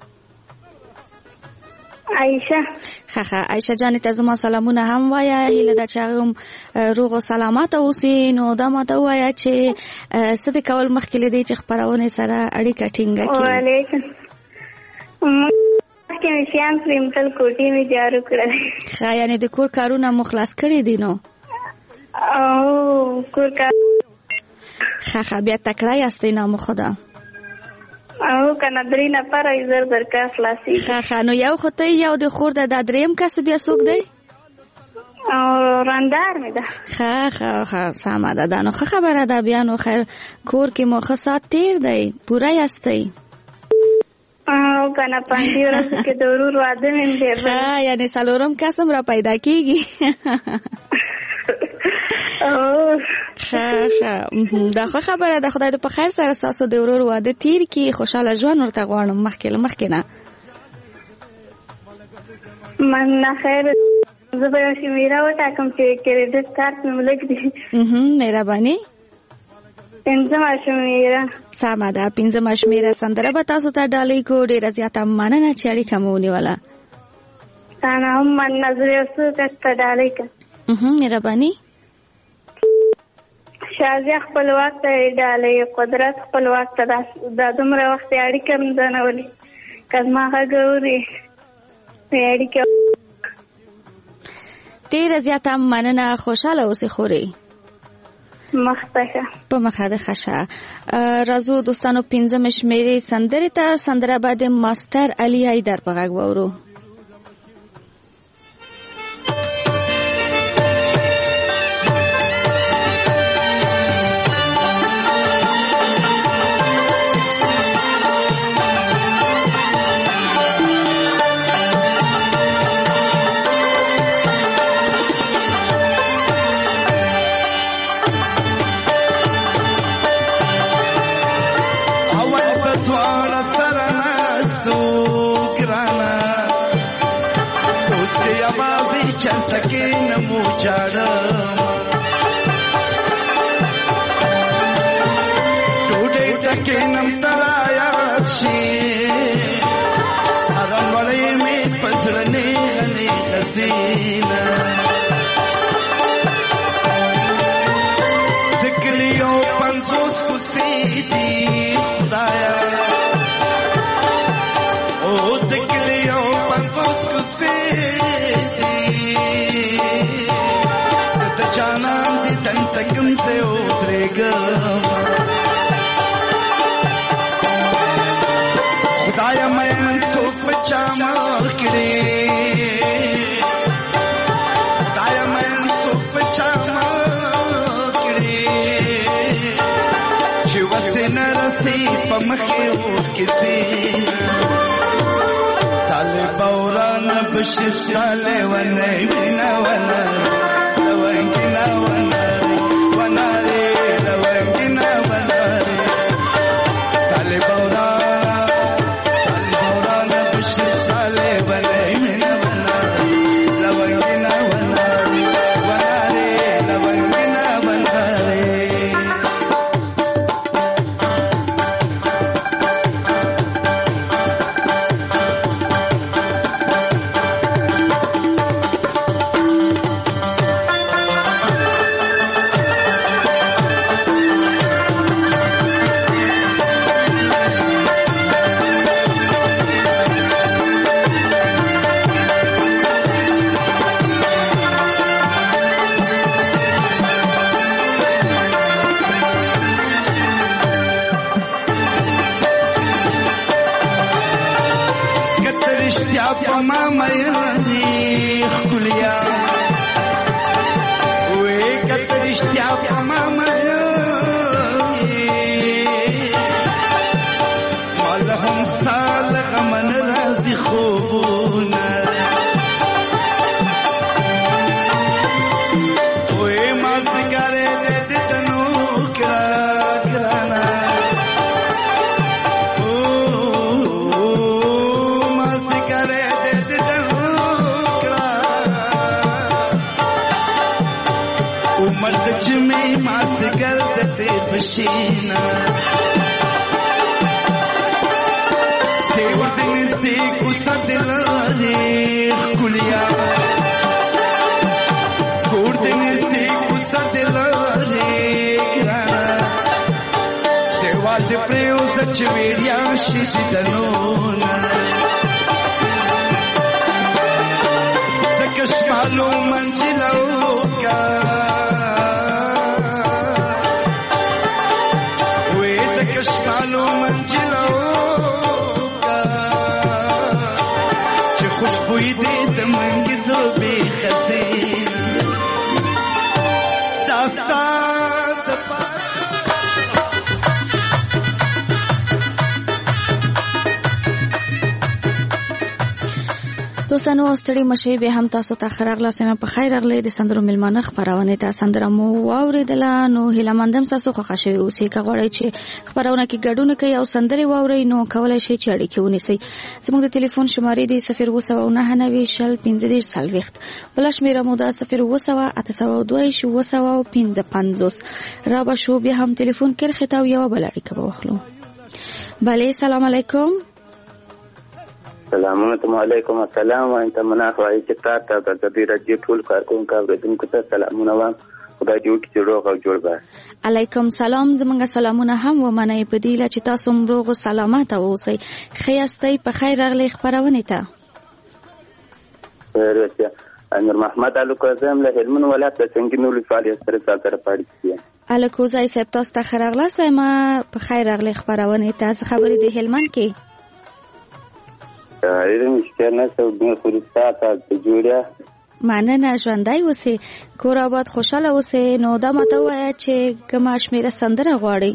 عایشه خخه عایشه جانې ته زما سلامونه هم وایه هیله ده چې هغه هم روغ او سلامته اوسي نو دا ماته ووایه چې څه دې کول مخکې له دې چې خپرونې سره اړیکه ټینګه کړي وعلیکم مخکې مې شیان پرېمتل کوټې مې جارو کړل ښه یعنې د کور کارونه مو خلاص کړي دي نو او کور کار خخه بیا تکړه یاستئ نامو خدا او کنه درې نفره زر در کا خلاصي ښه ښه نو یو خو ته یو د خور د دا دریم کس بیا څوک دی او راندار مې ده ښه ښه ښه سمه ده دا نو ښه خبره ده بیا نو خیر کور کې مو ښه ساعت تېر دی پوره یاستئ او کنه پنځه ورځې کې د ورور واده مې دی ښه یعنې څلورم کس هم را پیدا کېږي ښه ښه دا ښه خبره ده خدای دې په خیر سره ستاسو د ورور واده تیر کړي خوشحاله ژوند ورته غواړم مخکې له مخکې نه مننه خیر زه به یو شمېره وټاکم چې کریډټ کارت مې ملک دی مهرباني پنځمه شمېره سمه ده پنځمه شمېره سندره به تاسو ته ډالۍ کړو ډېره زیاته مننه چې اړیکه مو ونیوله تانه هم مننه زه یو څه کس ته ډالۍ کړم مهرباني شازیه خپل وخت ته ډالۍ قدرت خپل وخت ته دا دومره وخت اړیکه مې ده نه ولي که زما غږ اوري اړیکه ډېره زیاته مننه خوشحاله اوسئ خورئ مخته ښه په مخه د ښه شه راځو دوستانو پنځمې شمېرې سندرې ته سندره به د ماسټر علي حیدر په غږ واورو چرتکې نمو چاړم ټوټې ټکې نم ترایا شي ارمړې مې پسړنې غنې حسینا دکلیو پنځوس کوسي دي خدایا او دکلیو پنځوس کوسي جانان دی تن تکم سے اترے خدایا میں سوک بچا مکڑے خدایا میں سوک بچا مکڑے شیو سے نرسی پمکھے اٹھ کسینا طالب اوران بششاله ونه وینا ونه لونگینا ونه وناره لونگینا وناره طالب اوران طالب اوران بششاله ونه وینا ونه لونگینا وناره وناره لونگینا وناره Shina Teva din se kusa dilare kuliya Gur din se kusa dilare kirana Teva de preo sachveriya shishdanona Takashmalo manjilauka کشکالو منجلو کا چې خوشبوئی دې د منګ دو به خزینا داستا دوستانو ستړي مشي به هم تاسو ته خراغله سم په خیر اغله د سندرو ملمانه خبرونه ته سندره مو واوریدل نو هله مندم تاسو خو خښوي اوسې کغړی چې خبرونه کې ګډونه کوي او سندري واوري نو کولای شي چې اړیکه ونیسي زموږ د ټلیفون شمارې دی صفر و سبعه نه نوي شل پنځه سلويخت بل شمیره مو د صفر و سبعه اته سبعه دوه شو و سبعه پنځه پنځوس را به شو به هم ټلیفون کې خطاب یو بل اړیکه واخلو بله سلام علیکم سلام علیکم السلام وانت مناخ وای چې تاسو ته د دې راځي ټول کارکونکو اوریدونکو ته سلامونه وایم خدای دې وکړي چې روغ او جوړ به علیکم سلام زمونږ سلامونه هم و منای په دی چې تاسو روغ او سلامت اوسئ خیاستئ په خیر راغلی خبرونه ته ورته انور محمد علو کوزم له هلمند ولایت څنګه نو فعالیت سره سره پاتې الکوزای سپ تاسو ته خیر راغلی سم په خیر راغلی خبرونه ته خبرې د هلمند کې ایرم شکنه سو د خورستا ته جوړه مننه ژوندۍ اوسې کور آباد خوشاله اوسې نو دا ماته وایه چې کومه شمیره سندره غواړئ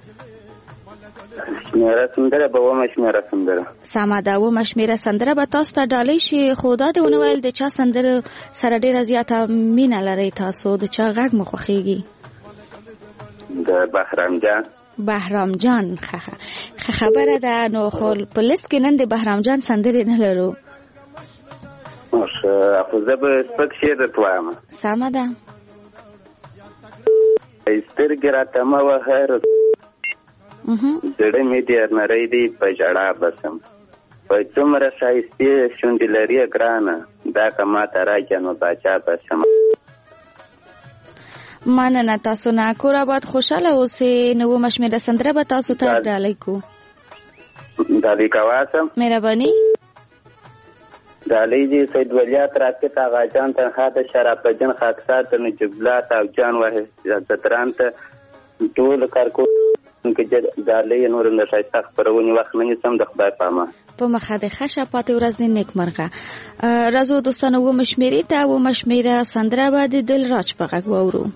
شمیره سندره به ومه شمیره سندره سمه ده ومه شمیره سندره به تاسو ته ډالۍ شي خو دا دې ونه ویل د چا سندره سره ډېره زیاته مینه لرئ تاسو د چا غږ مو خوښېږي د بهرام جان بهرام جان خخه خبره ده نو خو په لیست کې نن د بهرام جان سندرې نه لرو خو زه به سپک شعر درته وایم سمه ده سترګې راته مه وهه زړه مې ډېر نری دی په ژړا بسم په څومره ښایستې شونډې لري ګرانه دا که ماته راکړه نو باچا بسم مننه تاسو نه کور آباد خوشاله اوسئ نو مشمیره سندره به تاسو ته ډالۍ کو ډالۍ کواسم مهرباني ډالۍ دې سید ولیات راکټ آغا جان تنها د شراب جن خاکسار ته نجبلات او جان وه زتران ته ټول کارکو کې ډالۍ نور نه شایسته خبرونه وخت نه سم د خدای پامه په مخه د خشه پاتې ورځ د نیک مرغه راځو دوستانو و مشمیره ته و مشمیره سندره به د دل راج په غږ وورو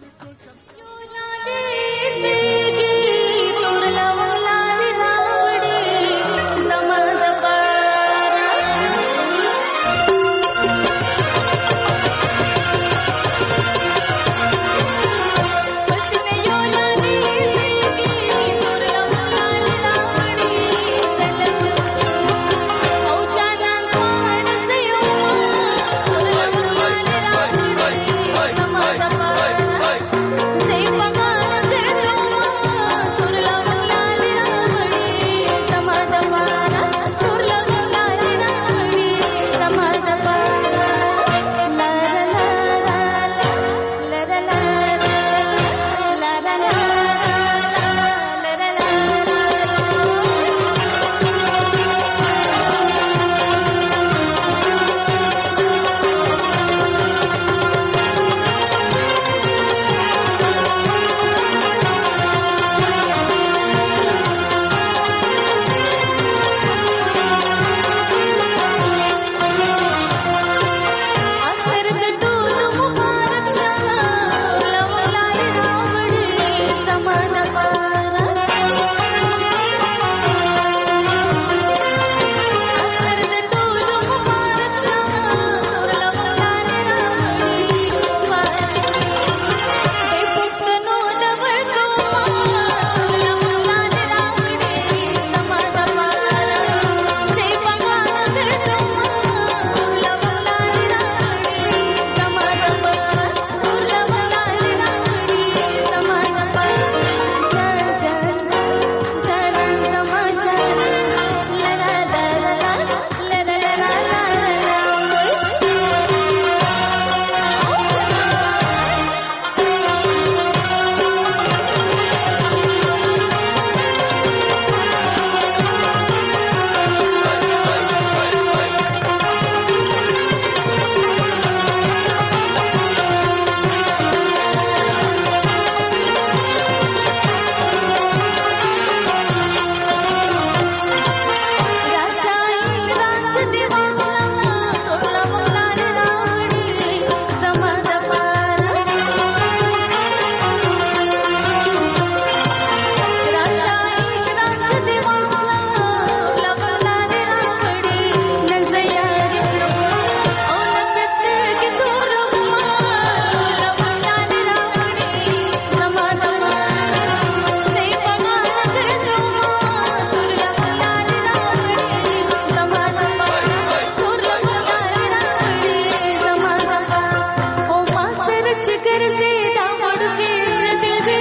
ګرځي دا مړو کې دل دې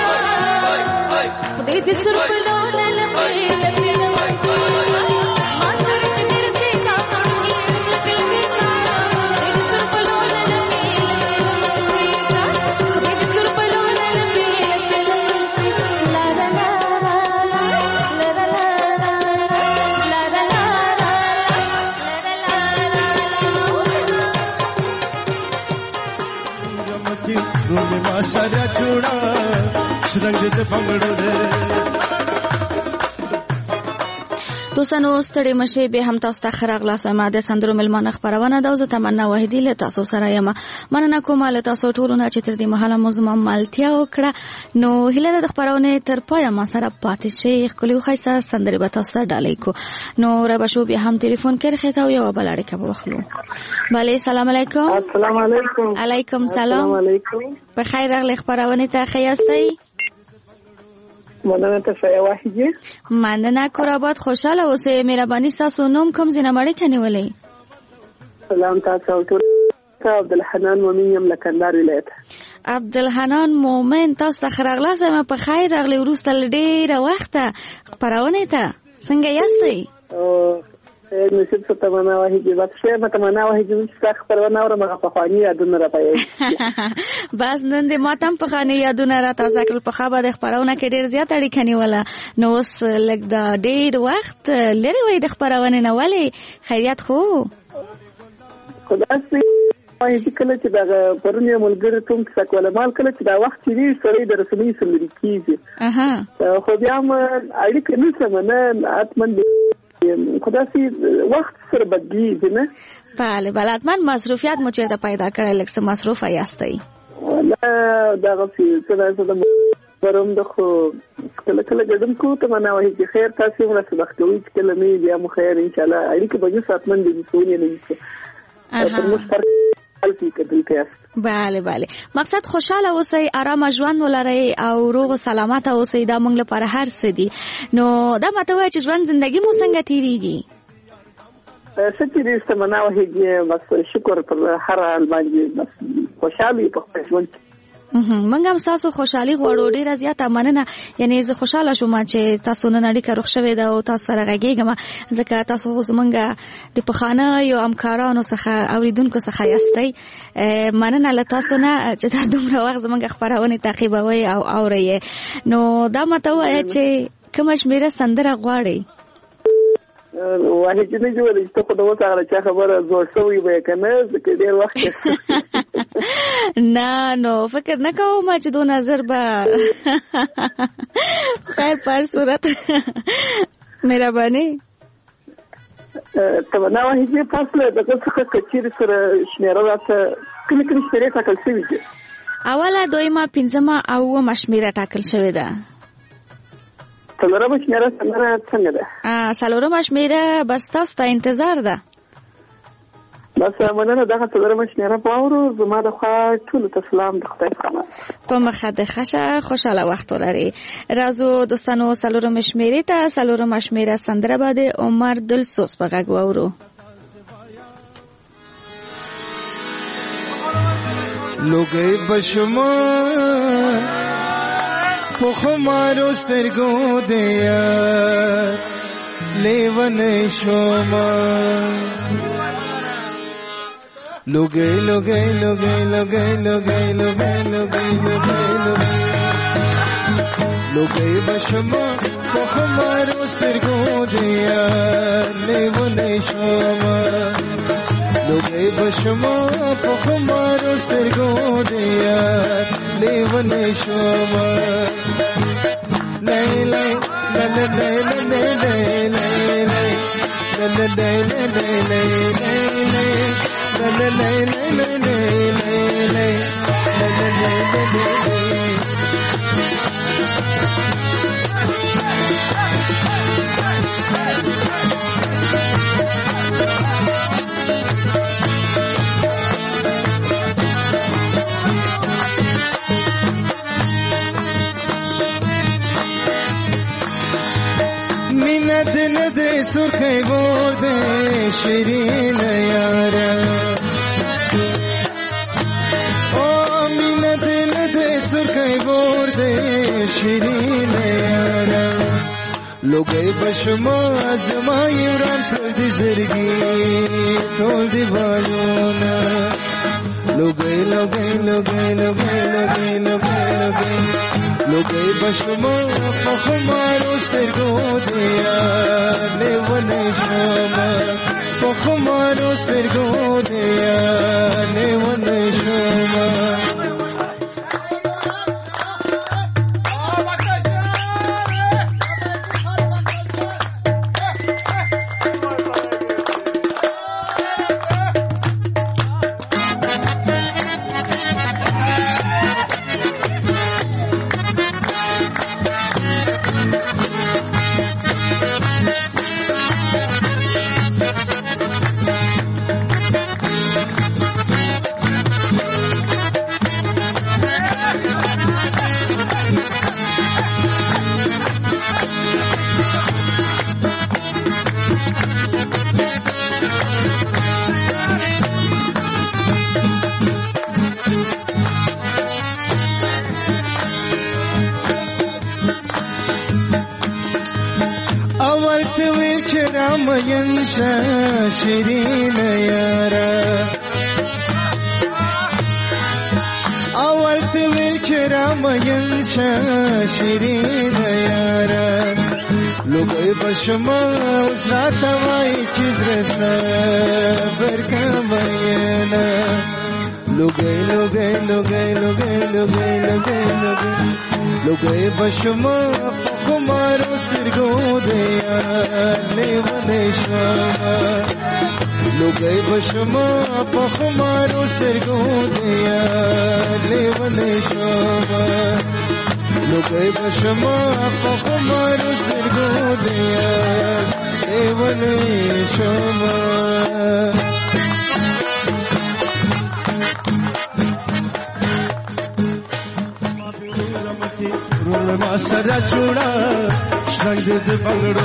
دې دې سر په لونه لپې لپې ما سره چې ګرځي دا مړو کې دل دې دې سر په لونه لپې دې دې سر په لونه لپې لا لا لا रोने मा सारा छोड़ा रंग दे बंगड़ो रे دوستانو ستړي مشه به هم تاسو ته خراغ لاس ما د سندرو ملمانه خبرونه دا زه تمنا وحیدی له تاسو سره یم مننه کوم له تاسو ټولونه چې تر دې مهاله موضوع مالتیا وکړه نو هله د خبرونه تر پای ما سره پاتې شي خپل خیسه سندري به تاسو ډالې کو نو را بشو به هم ټلیفون کړی خته یو بل اړیکه وخلو bale السلام علیکم السلام علیکم علیکم سلام علیکم په خیر راغلی خبرونه ته خیاستئ مننه ته شای واحدی مننه کورابات خوشاله اوسئ مهرباني تاسو نوم کوم زینه مړی کنيولې سلام تاسو ټول عبدالحنان مومن یم لکندار ولایت عبدالحنان مومن تاسو ته خراغلا سم په خیر راغلی ورسته ډیره وخته خبرونه ته څنګه یاستئ او نصیب څه تمنا واحدی بس شه مته تمنا واحدی چې خبرونه اورم په خواني یادونه را پي بس نن دې ماتم په خواني یادونه را تازه کړ په خبره د خبرونه کې ډیر زیات اړیکه نیوله نو اوس لګ دا ډیر وخت لري وای د خبرونه نه ولې خیریت خو خدای سي وايي کله چې دا پرونه ملګری کوم څه کول مال کله چې دا وخت چې سړی د رسمي سمري کیږي اها خو بیا م اړیکه نشم نه اتمن خدای سي وخت سره بدلیږي نه بله بله اتمن مصروفیت مو چیرته پیدا کړل لکه مصروف یاستئ نه دا غوښتي چې دا څه پرم د خو کله کله ګډم کو ته معنا وایي چې خیر تاسو موږ څه وخت کوي چې کله مې بیا مو خیر ان شاء الله اړیکه به یو ساتمن دي سونی نه وي بله بله مقصد خوشاله اوسئ آرام ژوند ولرئ او روغ او سلامت اوسئ دا موږ لپاره هر څه دي نو دا ماته وایي چې ژوند زندگی مو څنګه تیریږي سچې دې سمنا وایي بس شکر پر هر حال باندې بس خوشاله په خپل ژوند منګ هم تاسو خوشحالي غواړو ډیره زیاته مننه یعنی زه خوشاله شوم چې تاسو نن اړیکه روغ شوې ده او تاسو سره غږیږم ځکه تاسو زمونږ د پخانه یو همکارانو څخه اوریدونکو څخه یاستئ مننه له تاسو نه چې دا دومره وخت زمونږ خبرونه تعقیبوي او اورئ نو دا ماته وایي چې کوم شمیره سندره غواړئ واحد نه جوړې ته په دوه سره چې خبره زوړ شوې به کنه ځکه ډېر وخت نه نو فکر نه کوم چې دو نظر به خیر پر صورت مهرباني ته نو هیڅ فاصله د څه کچیر سره شمیره راته کله کله شمیره ټاکل شوې ده اوله دویمه پنځمه او مشمیره ټاکل شوې ده سلورم شمیره څنګه ده ا سلورم شمیره بس تاسو ته انتظار ده بس مننه دغه سلورم شمیره پاورو زما د خوا ټول تسلام د خدای څخه په مخه د خشه خوشاله وخت ولري رازو دوستانو سلورم شمیره ته سلورم شمیره سندره باندې عمر دلسوز په غږ وورو لوګي بشما په خمارو سترګو دیا لیون شوما لوګي لوګي لوګي لوګي لوګي لوګي لوګي لوګي لوګي بشما په خمارو سترګو دیا لیون شوما لوګي بشما په خمارو سترګو دیا لیون شوما لای لای لای لای لای لای لای لای मिनत न दे सुर्खे बोल दे शिरीन यारा ओ شیرین یارا لوګي بشما زما یوران ټول دي زرګي ټول دي بالونه لوګي لوګي لوګي لوګي لوګي لوګي لوګي بشما فخمارو سترګو دي لیونه شوما فخمارو سترګو دي لیونه شوما شیرین یارا اول تویل چرام ینشا شیرین یارا لوگای بشما وزرات وای چیز رسا برکماینا لوگای لوگای لوگای لوگای لوگای لوگای لوگای لوگای بشما فخمارو سترگو دیا لیونه شما لوگای بشما فخمارو سترگو دیا لیونه شما لوگای بشما فخمارو سترگو دیا لیونه شما ما سره چوڑا شرنګ د بنگړو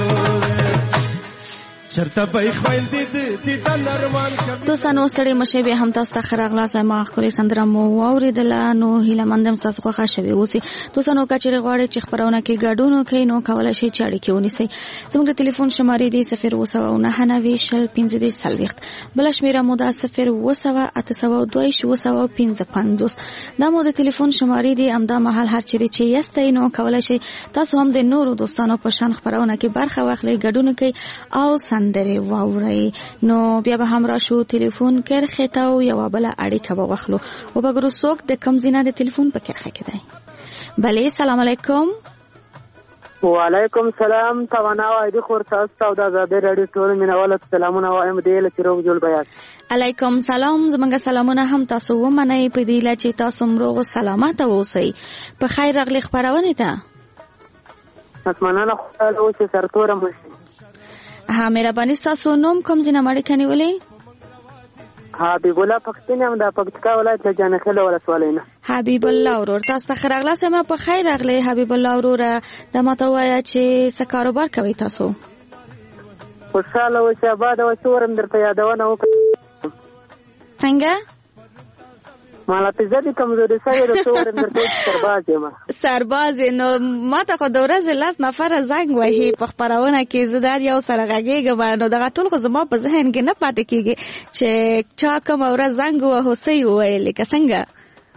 چرته به خوایل دي دي د نرمان دوستانو ستړي مشه به هم تاسو ته خراغلا سما خوري سندره مو اوریدل نو هیله مندم تاسو خو ښه اوسئ دوستانو کچېره غواړي چې خبرونه کې ګډون کوي نو کولای شي چې اړیکه ونیسئ زموږ د ټلیفون شمارې دی صفر اووه سوه نهه نوي شل پنځه دېرش څلوېښت بله شمېره مو ده صفر اووه سوه اته سوه دوه اووه سوه پنځه پنځوس دا مو د ټلیفون شمارې دی همدا مهال هر چیرې چې یاستئ نو کولای شي تاسو هم د نورو دوستانو په شان خبرونه کې برخه واخلئ ګډون کوي او سندرې واورئ نو بیا به هم راشو ټلیفون کرښې ته او یوه بله اړیکه به واخلو وبګورو څوک د کوم ځای نه د ټلیفون په کرښه کې دی بلې سلام علیکم وعلیکم سلام توانا وایدی خور تاسو ته د آزادۍ راډیو ټول مینوالو سلامونه وایم دی له چیروک جوړ بیان علیکم سلام زمونږ سلامونه هم تاسو ومنئ په دې له چې تاسو روغ سلامت اوسئ په خیر راغلي خپرونې ته مننه خدای او چې سرتوره مشي ها مهرباني تاسو نوم کوم ځای نه مړ کني ولې حبیب الله پښتون هم د پکتیکا ولایت له جانخیل ولسوالۍ نه حبیب الله ورور تاسو ته خراغله سم په خیر راغلی حبیب الله ورور د ماته وایا چې څه کاروبار کوي تاسو خوشاله او چې آباد او چې ورم درته یادونه وکړم څنګه مالا پیزا دی کمزوری سایی رو تو ورم درته سرباز یم سرباز نو ماته خو د ورځې لاس نفره زنګ وهي په خپرونه کې زه در یو سره غږېږم نو دغه ټول خو زما په ذهن کې نه پاتې کېږي چې چا کومه ورځ زنګ ووهو څه یې وویلې که څنګه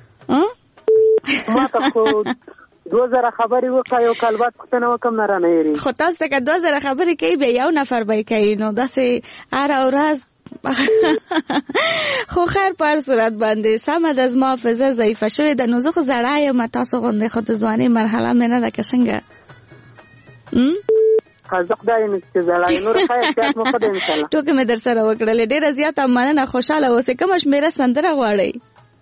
ماته خو دوه زره خبرې وکړه یو کال بعد پوښتنه وکړم نه رانه هېرېږي خو تاسو ته که دوه زره خبرې کوي بیا یو نفر به یې کوي نو داسې هره ورځ خو خیر په هر صورت باندې سمه ده زما حافظه ضعیفه شوې ده نو زه خو زړه یم تاسو غوندې خو د ځوانۍ مرحله مې نه ده که څنګه زه خدای یم چې زړه یم نور خیر احتیاط مو ښه دی انشاءالله ټوکې مې در سره وکړلې ډېره زیاته مننه خوشحاله اوسئ کومه شمېره سندره غواړئ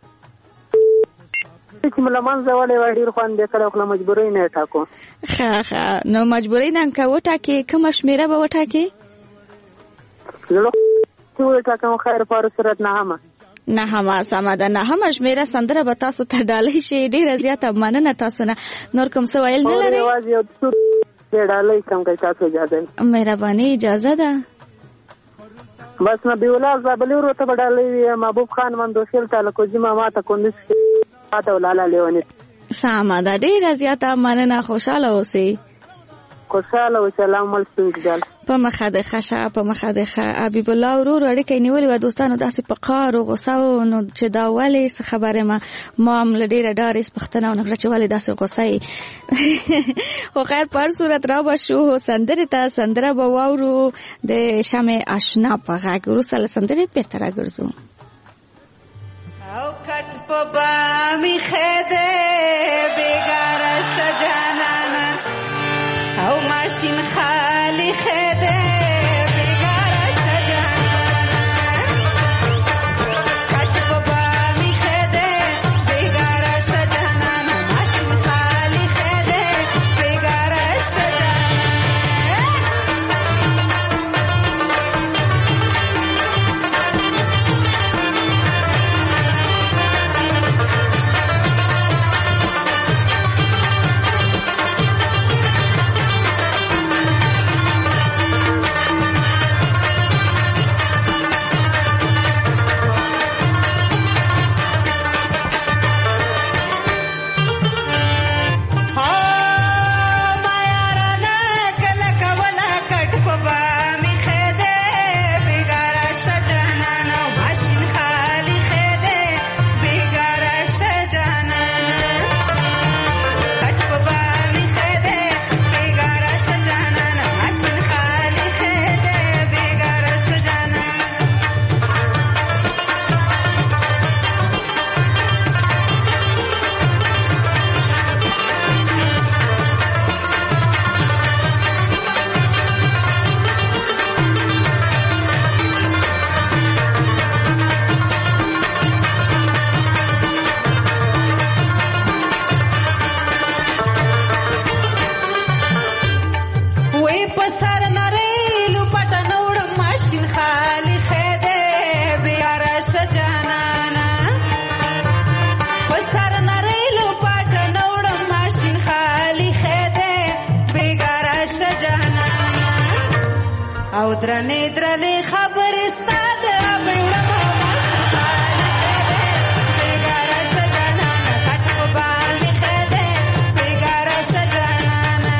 چې مله منځه وړې وه ډېر خوند یې کړی خو له مجبورۍ نه یې ټاکو ښه ښه نو مجبورۍ نه که وټاکې کومه شمېره به وټاکې زړه چې وټاکم خیر په هر صورت نهمه نهمه سمه ده نهمه شمېره سندره به تاسو ته ډالۍ شي ډېره زیاته مننه تاسو نه نور کوم څه ویل نه لرئ یوازې یو څو ډالۍ کوم که تاسو اجازه مهرباني اجازه ده بس نبی الله زابلی ورو ته به ډالۍ وي محبوب خان مندوشیل تعلق جمعه ماته کندوز ماته ولاله لیونی سامه ده ډیره زیاته مننه خوشاله اوسئ خوشاله اوسئ الله مل سنجل په مخه د خشه په مخه د خ حبیب الله ورور اړیکې نیولې و دوستانو داسې په قار او غوسه نو چې دا ولې څه خبره ما ما هم ډیره ډارې پښتنه ونکړه چې ولې داسې غوسه خو خیر پر صورت را بشو سندره ته سندره به واورو د شمع آشنا په غږ وروسته له سندرې بیرته راګرځو او کټ په بامی خده بیگاره شجانانا او ماشین خالی خده بیگاره شجانانا کټ په بامی خده بیگاره شجانانا ماشین خالی خده بیگاره شجانانا او درنې درنې خبرې ستاده بړه بیگاره شجانانا کټ په باندې خده بیگاره شجانانا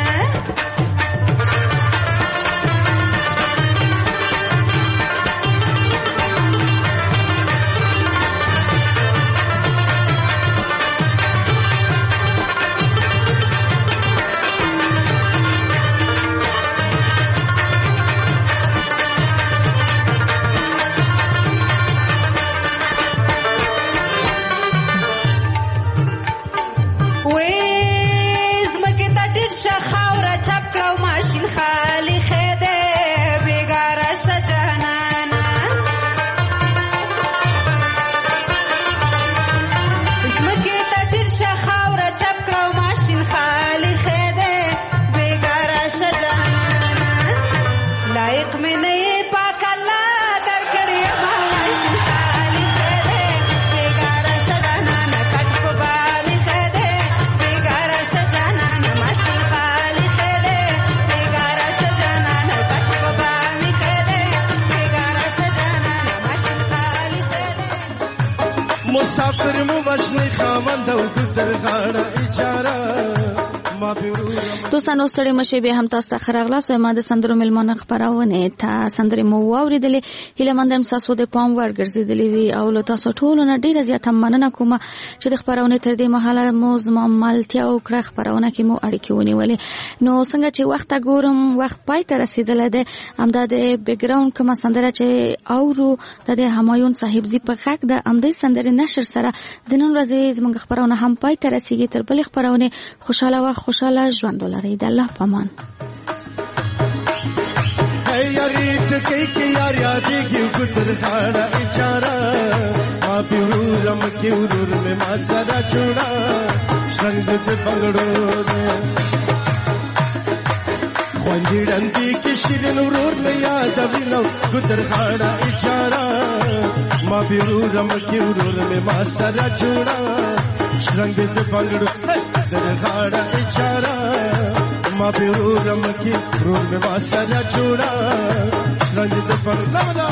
خالی خده بیگاره شجانانا اسمکی تا تیر شخاوره چپ کرو ماشین خالی خده بیگاره شجانانا لایق میں نئی پاک اللہ در کری ماشین خالی خده بیگاره شجانانا کٹ پو بامی خده بیگاره شجانانا ماشین خالی خده مسافر مو وجنی خاوند او ګتر غاړه اجاره ما بیرو دوستانو ستړي مشه به هم تاسو ته خراغلاس ما د سندرو ملمانه خبرونه ته سندرې مو واوریدلې هله مندم تاسو د پام ورګرځیدلې وی او له تاسو ټولو نه ډیره زیاته مننه کوم چې د خبرونه تر دې مهاله مو زما مالتیا او کړه خبرونه کې مو اړیکې ونیولې نو څنګه چې وخت ګورم وخت پای ته رسیدل ده همدا د بیک ګراوند کومه سندره چې اورو د همایون صاحب زی په غږ د امدې سندرې نشر سره د نن ورځې زموږ خبرونه هم پای ته رسیدي تر بل خبرونه خوشاله و خوشاله ژوند ولرئ د الله پامان اے یاری ټکی کې یار یادېږي ګتر غاړه اچاره ما بیرورم کې ورور مې ما سره چوڑا څنګه دې بنگړو خوندې ډندې کې شیرین ورور مې یادوي نو ګتر غاړه اچاره ما بیرورم کې ورور مې ما سره چوڑا څنګه دې بنگړو ګتر غاړه اچاره ما بیرورم کی رور میں واسطہ چھوڑا رنجت پر لمنا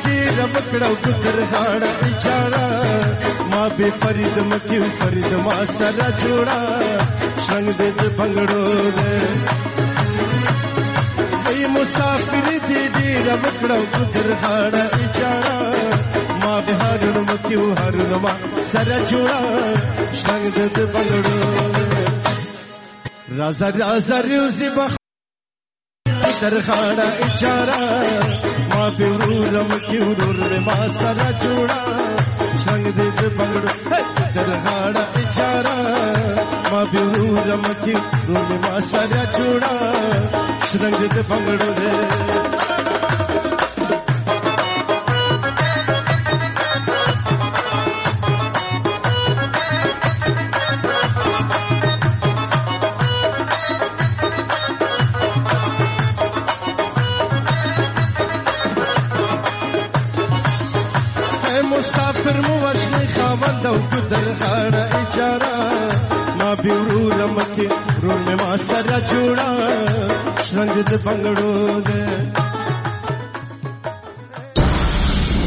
دی رب کړو ګدر غاړه اشاره ما به فرید مکیو فرید ما سره جوړا څنګه دې بنگړو دې ای مسافر دی دی رب کړو ګدر غاړه اشاره ما به هرن مکیو هرن ما سره جوړا څنګه دې بنگړو رازا رازا ریوزی بخ در خاڑا اچارا ما بیورورم کی ورور میں ما سرا چوڑا شنگ دے بنگڑو در خاڑا اچارا ما بیورورم کی ورور میں ما سرا چوڑا شنگ دے بنگڑو دے مسافر مو وشنی خاوند او ګدر غاړه اچارا ما بیورورم کی ورور میں ما سره جوړا څنګه دې بنگړو دې